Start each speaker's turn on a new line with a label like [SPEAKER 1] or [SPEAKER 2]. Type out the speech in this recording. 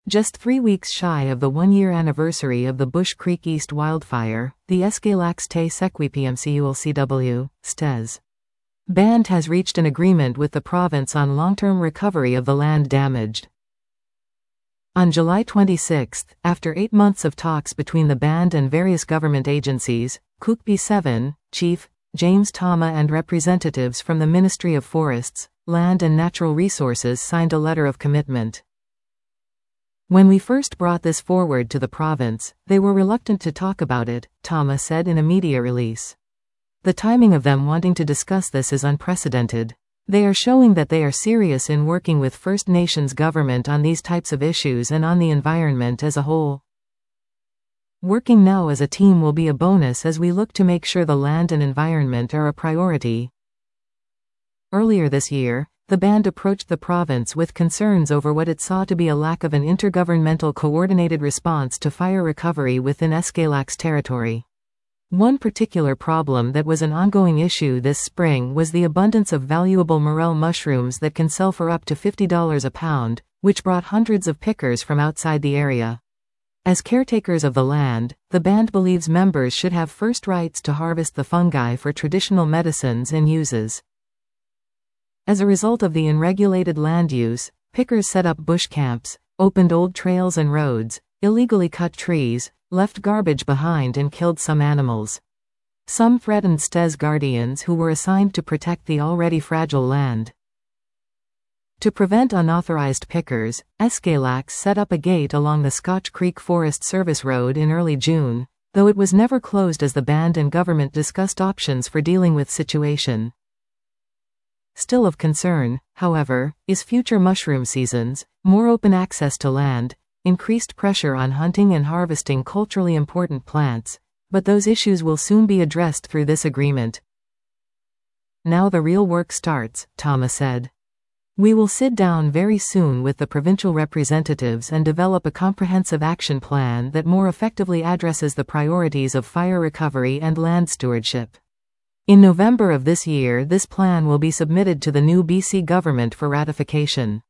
[SPEAKER 1] Just 3 weeks shy of the one-year anniversary of the Bush Creek East wildfire, the Escalax Te Sequipmculcw, STES band has reached an agreement with the province on long-term recovery of the land damaged. On July 26, after 8 months of talks between the band and various government agencies, Kukpi 7 Chief James Tama and representatives from the Ministry of Forests, Land and Natural Resources signed a letter of commitment. When we first brought this forward to the province, they were reluctant to talk about it, Tama said in a media release. The timing of them wanting to discuss this is unprecedented. They are showing that they are serious in working with First Nations government on these types of issues and on the environment as a whole. Working now as a team will be a bonus as we look to make sure the land and environment are a priority. Earlier this year, the band approached the province with concerns over what it saw to be a lack of an intergovernmental coordinated response to fire recovery within Escalax territory. One particular problem that was an ongoing issue this spring was the abundance of valuable morel mushrooms that can sell for up to $50 a pound, which brought hundreds of pickers from outside the area. As caretakers of the land, the band believes members should have first rights to harvest the fungi for traditional medicines and uses. As a result of the unregulated land use, pickers set up bush camps, opened old trails and roads, illegally cut trees, left garbage behind and killed some animals. Some threatened STES guardians who were assigned to protect the already fragile land. To prevent unauthorized pickers, Escalax set up a gate along the Scotch Creek Forest Service Road in early June, though it was never closed as the band and government discussed options for dealing with situation. Still of concern, however, is future mushroom seasons, more open access to land, increased pressure on hunting and harvesting culturally important plants, but those issues will soon be addressed through this agreement. Now the real work starts, Tama said. We will sit down very soon with the provincial representatives and develop a comprehensive action plan that more effectively addresses the priorities of fire recovery and land stewardship. In November of this year, this plan will be submitted to the new BC government for ratification.